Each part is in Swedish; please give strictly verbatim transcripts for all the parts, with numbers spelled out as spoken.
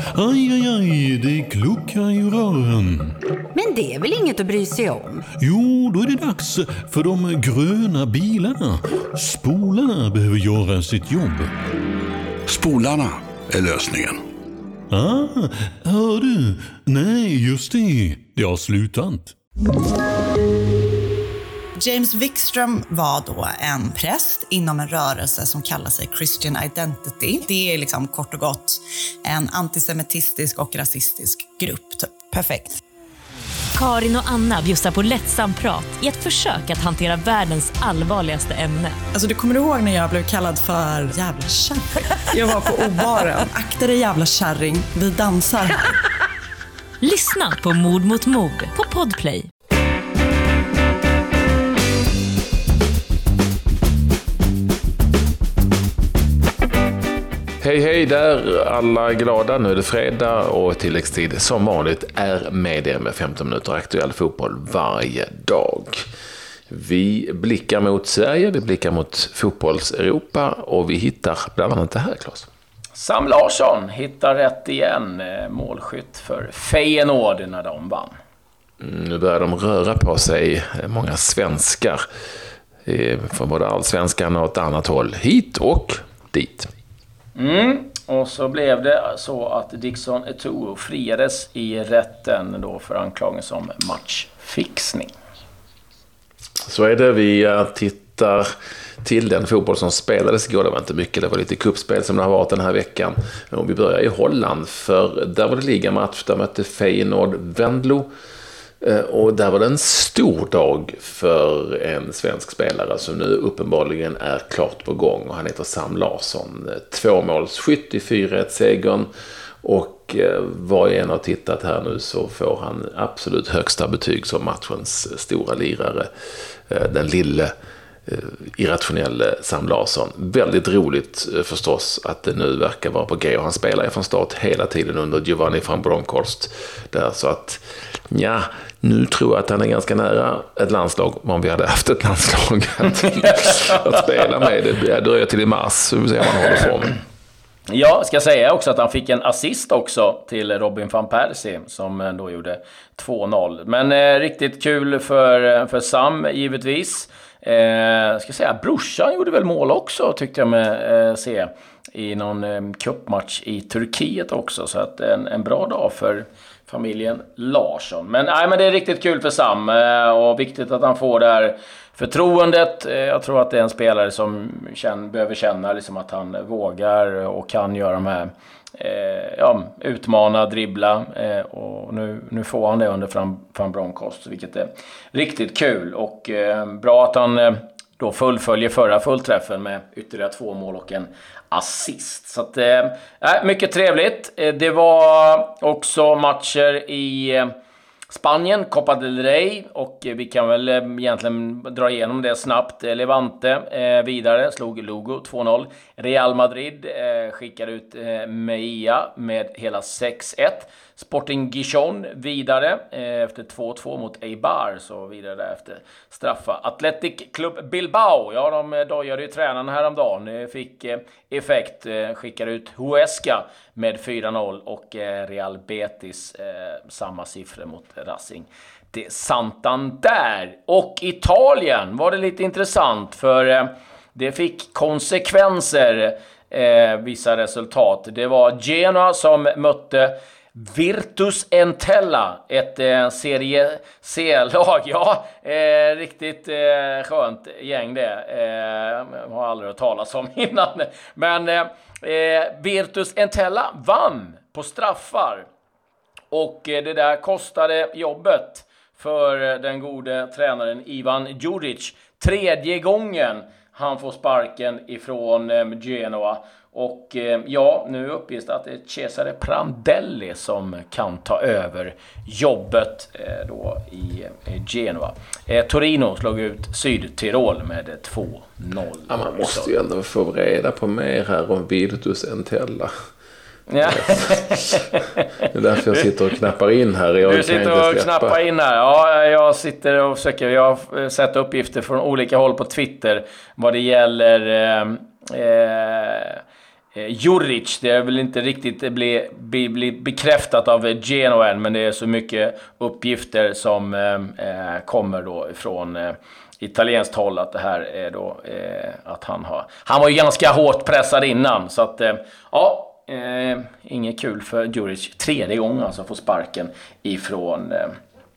Aj, aj, aj, det kluckar i rören. Men det är väl inget att bry sig om? Jo, då är det dags för de gröna bilarna. Spolarna behöver göra sitt jobb. Spolarna är lösningen. Ah, hör du? Nej, just det. Det har slutat. James Wikström var då en präst inom en rörelse som kallar sig Christian Identity. Det är liksom kort och gott en antisemitistisk och rasistisk grupp. Typ. Perfekt. Karin och Anna bjussar på lättsam prat i ett försök att hantera världens allvarligaste ämne. Alltså du kommer ihåg när jag blev kallad för jävla kärring? Jag var på O-baren. Akta dig jävla kärring, vi dansar. Lyssna på Mord mot mord på Podplay. Hej hej där alla glada, nu är det fredag och tilläggstid som vanligt är med er med femton minuter aktuell fotboll varje dag. Vi blickar mot Sverige, vi blickar mot fotbolls-Europa och vi hittar bland annat det här, Claes. Sam Larsson hittar rätt igen, målskytt för Feyenoord när de vann. Mm, nu börjar de röra på sig, många svenskar från både allsvenskan och ett annat håll, hit och dit. Mm. Och så blev det så att Dixon Eto'o friades i rätten då för anklagelse om matchfixning. Så är det, vi tittar till den fotboll som spelades igår. Det var inte mycket, det var lite kuppspel som det har varit den här veckan. Och vi börjar i Holland, för där var det ligamatch, där mötte Feyenoord Venlo. Och där var det en stor dag för en svensk spelare som nu uppenbarligen är klart på gång. Och han heter Sam Larsson, tvåmålsskytt i fyra ett-segern. Och vad en har tittat här nu så får han absolut högsta betyg som matchens stora lirare. Den lille irrationella Sam Larsson. Väldigt roligt förstås att det nu verkar vara på G, och han spelar ju från start hela tiden under Giovanni van Bronckhorst där, så att ja, nu tror jag att han är ganska nära ett landslag, om vi hade haft ett landslag att, att spela med. Det dröjer till i mars, så vi ser om han håller formen. Jag ska säga också att han fick en assist också till Robin van Persie som då gjorde två noll. Men eh, riktigt kul för, för Sam givetvis. Eh, ska säga, brorsan gjorde väl mål också, tyckte jag med eh, se i någon eh, cupmatch i Turkiet också, så att en, en bra dag för familjen Larsson. Men, nej, men det är riktigt kul för Sam eh, och viktigt att han får det här förtroendet. Eh, jag tror att det är en spelare som känner, behöver känna liksom att han vågar och kan göra de här Eh, ja, utmana, dribbla eh, och nu, nu får han det under Van, Van Bronckhorst, vilket är riktigt kul och eh, bra att han eh, då fullföljer förra fullträffen med ytterligare två mål och en assist. Så att, eh, mycket trevligt. Eh, det var också matcher i eh, Spanien, Copa del Rey, och vi kan väl egentligen dra igenom det snabbt. Levante eh, vidare, slog Lugo två noll. Real Madrid eh, skickade ut eh, Meia med hela sex ett. Sporting Gijon vidare eh, efter två två mot Eibar, så vidare efter straffa. Athletic Club Bilbao, ja, de dojade ju tränaren häromdagen, fick eh, effekt, eh, skickade ut Huesca med fyra noll, och eh, Real Betis eh, samma siffror mot Racing de Santander. Och Italien var det lite intressant, för eh, det fick konsekvenser, eh, vissa resultat. Det var Genoa som mötte Virtus Entella, ett eh, serie C-lag. Ja, eh, riktigt eh, skönt gäng det. Eh, har aldrig hört talas om innan. Men eh, Virtus Entella vann på straffar. Och eh, det där kostade jobbet för den gode tränaren Ivan Djuric. Tredje gången han får sparken ifrån eh, Genoa. Och eh, ja, nu uppges det att det är Cesare Prandelli som kan ta över jobbet eh, då i eh, Genoa. Eh, Torino slog ut Sydtirol med två noll. Ja, man måste ju ändå få reda på mer här om Virtus Entella. Ja. Det är därför jag sitter och knappar in här. Jag du sitter och knappar in här. Ja, jag sitter och försöker. Jag har sett uppgifter från olika håll på Twitter vad det gäller... Eh, eh, eh, Juric. Det är väl inte riktigt bli, bli, bli bekräftat av Genoa än, men det är så mycket uppgifter som eh, kommer då från eh, italienskt håll att det här är då eh, att han har... Han var ju ganska hårt pressad innan, så att eh, ja, eh, inget kul för Juric. Tredje gången alltså får sparken ifrån eh,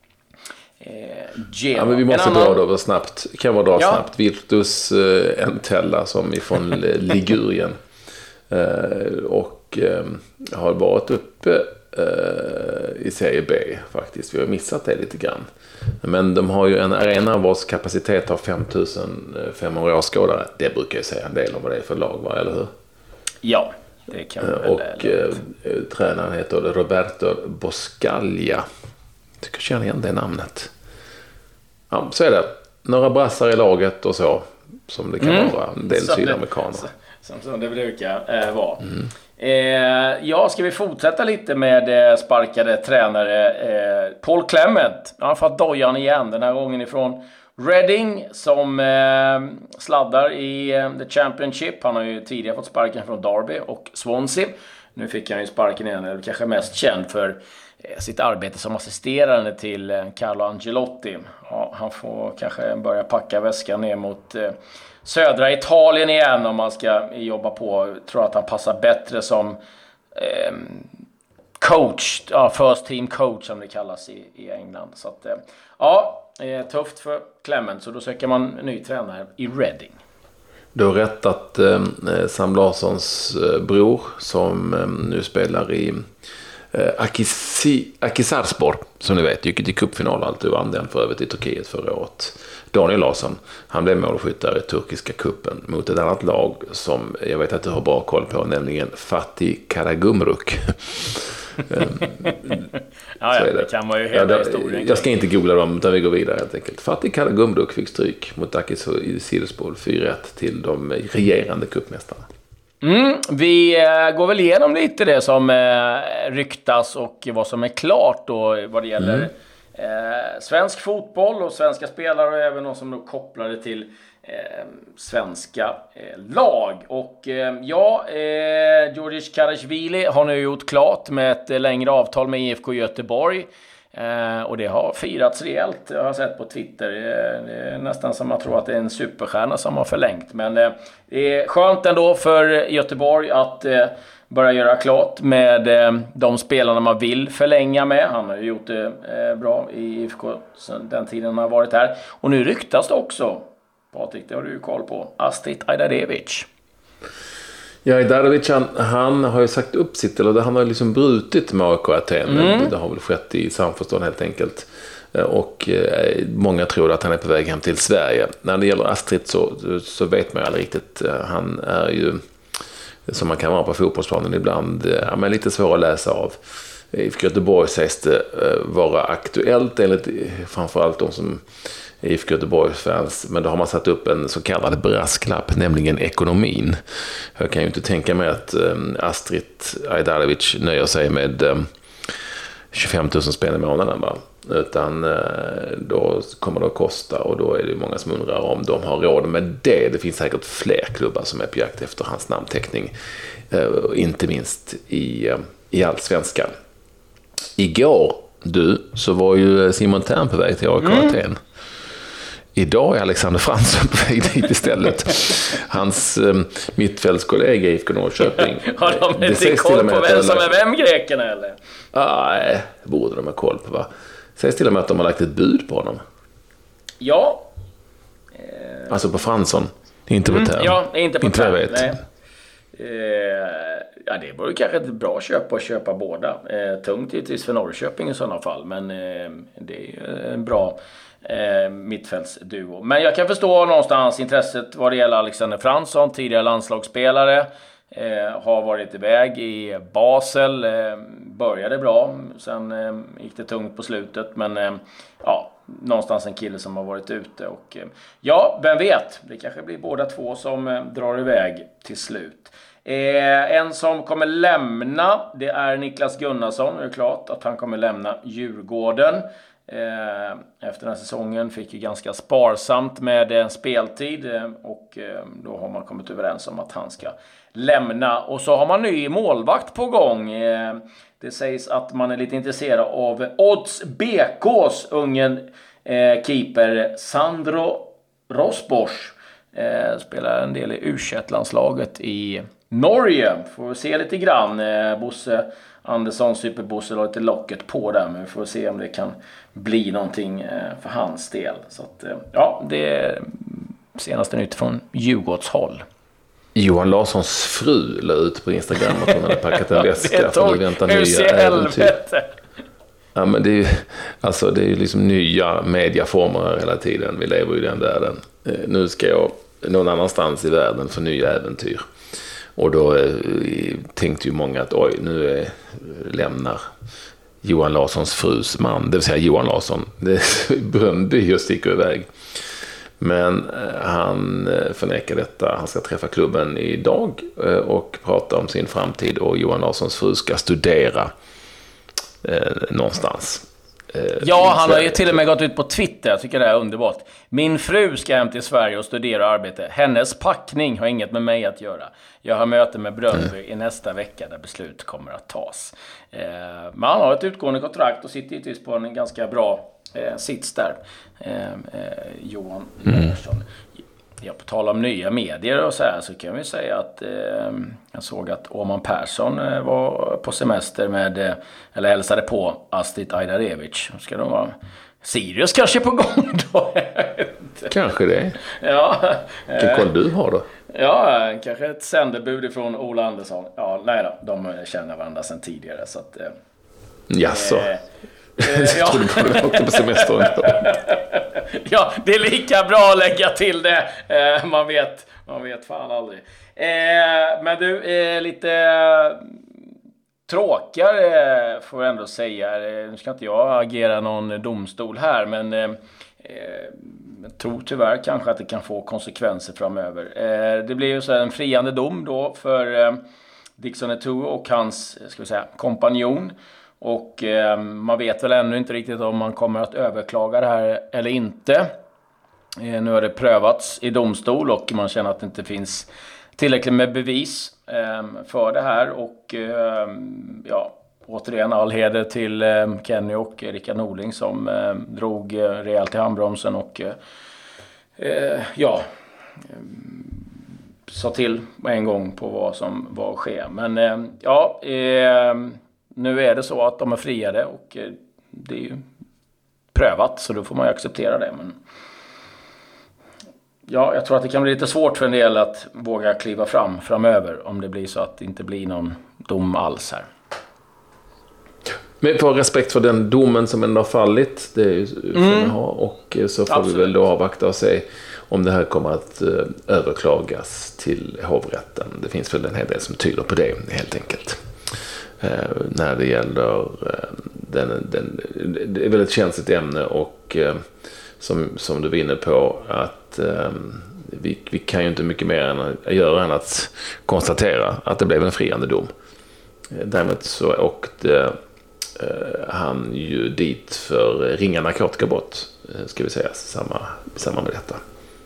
Ja, men vi måste dra då vara snabbt. Kan vara dra ja. snabbt. Virtus eh, Entella som ifrån Ligurien eh, och eh, har varit uppe eh, i Serie B faktiskt. Vi har missat det lite grann. Men de har ju en arena vars kapacitet har fem tusen femhundra åskådare. Det brukar jag säga en del om vad det är för lag, va, eller hur? Ja, det kan man väl. Och eh, tränaren heter Roberto Boscaglia. Jag tycker jag känner igen det namnet. Ja, så är det. Några brassar i laget och så. Som det kan mm. vara. En del sydamerikaner. Som, som det brukar eh, vara. Mm. Eh, ja, ska vi fortsätta lite med eh, sparkade tränare. Eh, Paul Clement. Han har fått dojan igen. Den här gången ifrån Reading. Som eh, sladdar i eh, The Championship. Han har ju tidigare fått sparken från Derby och Swansea. Nu fick han ju sparken igen. Eller kanske mest känd för sitt arbete som assisterande till Carlo Ancelotti. Ja, han får kanske börja packa väskan ner mot eh, södra Italien igen om man ska jobba på. Jag tror att han passar bättre som eh, coach, ja, first team coach som det kallas i, i England. Så att, eh, ja, eh, tufft för Clement, så då söker man ny tränare i Reading. Du har rätt att eh, Sam Larssons eh, bror som eh, nu spelar i Akisi, Akhisarspor, som ni vet, gick till cupfinal och alltid vann den för övrigt i Turkiet förra året. Daniel Larsson, han blev målskyttare i turkiska kuppen mot ett annat lag som jag vet att du har bra koll på, nämligen Fatih Karagümrük. ja, ja, det. det kan man ju hela ja, historien. Jag ska inte googla dem utan vi går vidare helt enkelt. Fatih Karagümrük fick stryk mot Akhisarspor fyra ett till de regerande cupmästarna. Mm, vi eh, går väl igenom lite det som eh, ryktas och vad som är klart då vad det gäller mm. eh, svensk fotboll och svenska spelare och även någon som då kopplar det till eh, svenska eh, lag. Och eh, ja, eh, Georgios Karashvili har nu gjort klart med ett eh, längre avtal med I F K Göteborg. Eh, och det har firats rejält, jag har sett på Twitter. Eh, det är nästan som man tror att det är en superstjärna som har förlängt. Men eh, det är skönt ändå för Göteborg att eh, börja göra klart med eh, de spelarna man vill förlänga med. Han har ju gjort det eh, bra i I F K den tiden han har varit här. Och nu ryktas det också, Patrik, det har du ju koll på, Astrit Ajdarevic. Ja, Ajdarevic, han, han har ju sagt upp sitt, eller han har liksom brutit med A I K Aten, mm. men det har väl skett i samförstånd helt enkelt. Och eh, många tror att han är på väg hem till Sverige. När det gäller Astrid så, så vet man ju aldrig riktigt. Han är ju, som man kan vara på fotbollsplanen ibland, ja, men lite svår att läsa av. I F K Göteborg sägs det vara aktuellt, enligt framförallt de som I F K Göteborgs-fans, men då har man satt upp en så kallad brasklapp, nämligen ekonomin. Jag kan ju inte tänka mig att Astrid Ajdarevic nöjer sig med tjugofem tusen spänn i månaden, va? Utan då kommer det att kosta, och då är det många som undrar om de har råd med det. Det finns säkert fler klubbar som är på jakt efter hans namnteckning, inte minst i, i Allsvenskan. Igår, du, så var ju Simon Thern på väg till A I K Aten. Mm. Idag är Alexander Fransson på väg dit istället. Hans um, mittfältskollega i I F K Norrköping. Har de inte koll på vem som är vem, grekerna, eller? Nej, borde de ha koll på, va? Sägs till och med att de har lagt ett bud på honom. Ja. Eh... Alltså på Fransson, inte på Thern. Mm, ja, inte på Thern. Inte eh, ja, det vore kanske ett bra köp att köpa båda. Eh, tungt givetvis för Norrköping i sådana fall, men eh, det är ju en bra eh, mittfältsduo. Men jag kan förstå någonstans intresset vad det gäller Alexander Fransson, tidigare landslagsspelare. Eh, har varit iväg i Basel, eh, började bra, sen eh, gick det tungt på slutet, men eh, ja, någonstans en kille som har varit ute, och eh, ja, vem vet, det kanske blir båda två som eh, drar iväg till slut. Eh, en som kommer lämna, det är Niklas Gunnarsson. Det är klart att han kommer lämna Djurgården. Efter den här säsongen fick ju ganska sparsamt med speltid och då har man kommit överens om att han ska lämna. Och så har man ny målvakt på gång. Det sägs att man är lite intresserad av Odds B K:s ungen keeper Sandro Rosbosch. Spelar en del i U tjugoett-landslaget i Norge. Får vi se lite grann. Bosse Andersson, superbosse, har lite locket på där, men vi får se om det kan bli någonting för hans del. Så att, ja, det är senaste nytt från Djurgårdshåll. Johan Larssons fru la ut på Instagram att hon hade packat en väska för att vänta nya äventyr. Ja, men det är ju alltså, det är ju liksom nya mediaformer hela tiden. Vi lever i den världen. Nu ska jag någon annanstans i världen för nya äventyr. Och då eh, tänkte ju många att oj, nu eh, lämnar Johan Larssons frus man, det vill säga Johan Larsson, det Bröndby och sticker iväg. Men eh, han eh, förnekar detta. Han ska träffa klubben idag eh, och prata om sin framtid, och Johan Larssons fru ska studera eh, någonstans. Ja, han har ju till och med gått ut på Twitter. Jag tycker det är underbart. Min fru ska hem till Sverige och studera och arbeta. Hennes packning har inget med mig att göra. Jag har möte med Bröndby mm. i nästa vecka där beslut kommer att tas. Eh, men han har ett utgående kontrakt och sitter givetvis på en ganska bra eh, sits där. Eh, eh, Johan Larsson. Mm. Ja, på tal om nya medier och så här, så kan vi säga att eh, jag såg att Åman Persson eh, var på semester med, eh, eller hälsade på Astrid Ajdarevic. Ska de vara Sirius kanske på gång då? Kanske det. Ja. Vilken koll du har då? Ja, kanske ett sändebud från Ola Andersson. Ja, nej då, de känner varandra sedan tidigare. Så att, eh, Jaså? Eh, jag trodde på det åkte på semestern. Ja, det är lika bra att lägga till det. Eh, man vet, man vet fan aldrig. Eh, men du, eh, lite tråkigare får jag ändå säga. Nu ska inte jag agera någon domstol här, men eh, jag tror tyvärr kanske att det kan få konsekvenser framöver. Eh, det blir ju så en friande dom då för eh, Dixon Etuo och hans, ska vi säga, kompanjon. Och eh, man vet väl ännu inte riktigt om man kommer att överklaga det här eller inte. Eh, nu har det prövats i domstol och man känner att det inte finns tillräckligt med bevis eh, för det här. Och eh, ja, återigen all heder till eh, Kenny och Rickard Norling som eh, drog eh, rejält i handbromsen och eh, ja, eh, sa till en gång på vad som var att ske. Men eh, ja... Eh, Nu är det så att de är friade och det är ju prövat, så då får man ju acceptera det. Men ja, jag tror att det kan bli lite svårt för en del att våga kliva fram framöver om det blir så att det inte blir någon dom alls här. Men på respekt för den domen som ändå har fallit, det är ju får mm. man ha, och så får Absolut. vi väl då avvakta och se om det här kommer att uh, överklagas till hovrätten. Det finns väl en hel del som tyder på det helt enkelt. Uh, när det gäller uh, den, den, det är väl ett känsligt ämne och uh, som, som du vinner på att uh, vi, vi kan ju inte mycket mer än att göra än att konstatera att det blev en friande dom. Uh, därmed så åkte uh, han ju dit för ringa narkotikabrott, uh, ska vi säga, samma, samma med detta.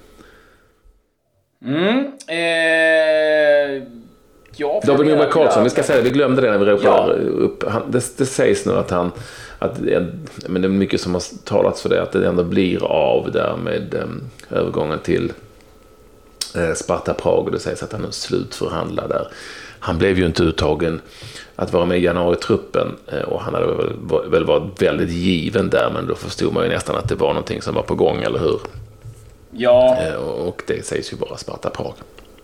Mm, eh... Ja, David Moberg Karlsson, vi ska säga det, vi glömde det när vi ropade ja. upp. Han, det, det sägs nu att han, att men det är mycket som har talats för det, att det ändå blir av där med um, övergången till eh, Sparta Prag, och det sägs att han nu slutförhandlar där. Han blev ju inte uttagen att vara med i januari-truppen eh, och han hade väl, väl varit väldigt given där, men då förstod man ju nästan att det var någonting som var på gång, eller hur? Ja. Eh, och det sägs ju bara Sparta Prag.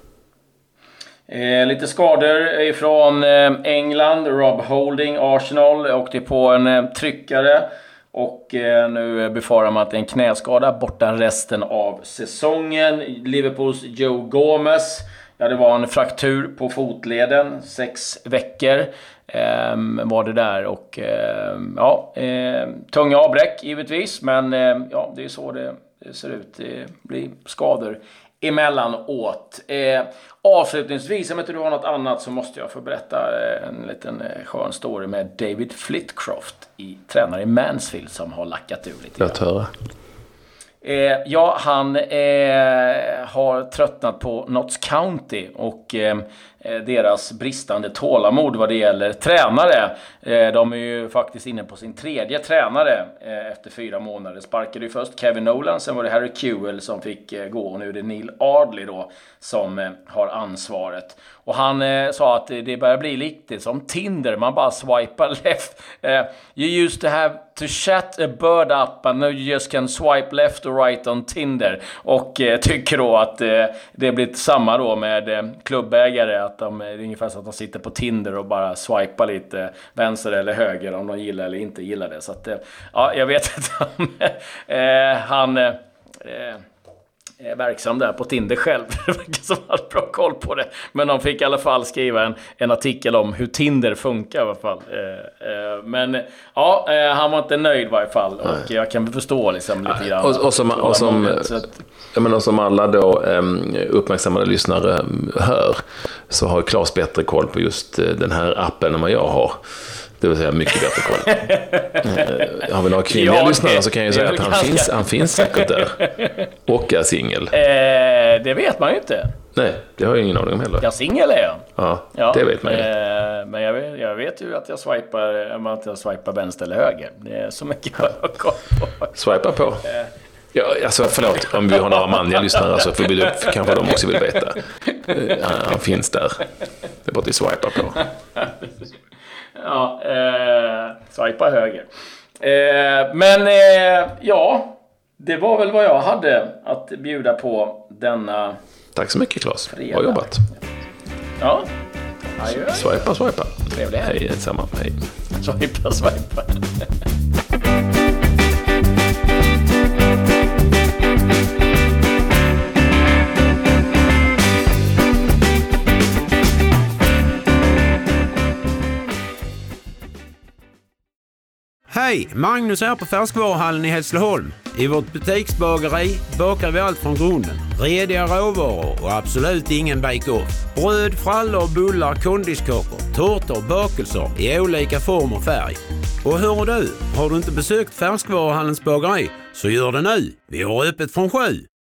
Eh, lite skador ifrån eh, England. Rob Holding, Arsenal, åkte på en eh, tryckare och eh, nu befarar man att det är en knäskada borta resten av säsongen. Liverpools Joe Gomez, ja, det var en fraktur på fotleden, sex veckor eh, var det där, och eh, ja, eh, tunga avbräck givetvis, men eh, ja, det är så det, det ser ut, det blir skador emellanåt. Eh, avslutningsvis, om inte du har något annat så måste jag få berätta eh, en liten eh, skön story med David Flitcroft, i, tränare i Mansfield, som har lackat ur lite. Låt höra. Eh, ja, han eh, har tröttnat på Notts County och eh, deras bristande tålamod vad det gäller tränare. Eh, de är ju faktiskt inne på sin tredje tränare eh, efter fyra månader. Sparkade ju först Kevin Nolan, sen var det Harry Kewell som fick eh, gå, och nu är det Neil Ardley då som eh, har ansvaret. Och han eh, sa att det börjar bli lite som Tinder, man bara swipar left. Eh, you used to have to chat a bird up and now you just can swipe left or right on Tinder. Och eh, tycker då att eh, det blir samma då med eh, klubbägare, att de, det är ungefär så att de sitter på Tinder och bara swipar lite vänster eller höger om de gillar eller inte gillar det. Så att, eh, ja, jag vet inte om eh, han... Eh, är verksam där på Tinder själv. Det verkar som att ha bra koll på det. Men de fick i alla fall skriva en, en artikel om hur Tinder funkar i alla fall. Eh, eh, men ja, eh, han var inte nöjd i varje fall. Och Nej. jag kan förstå liksom lite grann. Och, och som, och som, att... jag menar, som alla då um, uppmärksammade lyssnare hör, så har Claes bättre koll på just uh, den här appen än vad jag har. Det vill säga mycket bättre koll. eh, har vi några kvinnliga ja, lyssnare så kan jag ju säga att han ganska... finns, han finns säkert där. Och är singel. Eh, det vet man ju inte. Nej, det har jag ingen aning om heller. Jag singel är jag. Ja, ja, det vet man ju. Eh, men jag vet, jag vet ju att jag swipar, att jag swipar vänster eller höger. Det är så mycket jag har koll på. Swipa på. Eh. Ja, alltså förlåt, om vi har några manliga lyssnare så får vi upp, kanske de också vill veta. Eh, han, han finns där. Det är bara att swipa på. Ja, eh, swipa höger. Eh, men eh, ja, det var väl vad jag hade att bjuda på denna. Tack så mycket, Claes. Bra jobbat. Ja. Adjö. Swipa, swipa. Trevligt. Hej, detsamma. Hej. Swipa, swipa. Hej, Magnus här på Färskvaruhallen i Hässleholm. I vårt butiksbageri bakar vi allt från grunden. Rediga råvaror och absolut ingen bake-off. Bröd, frallor, bullar, kondiskakor, tårtor, bakelser i olika form och färg. Och hör du, har du inte besökt Färskvaruhallens bageri så gör det nu. Vi har öppet från sju.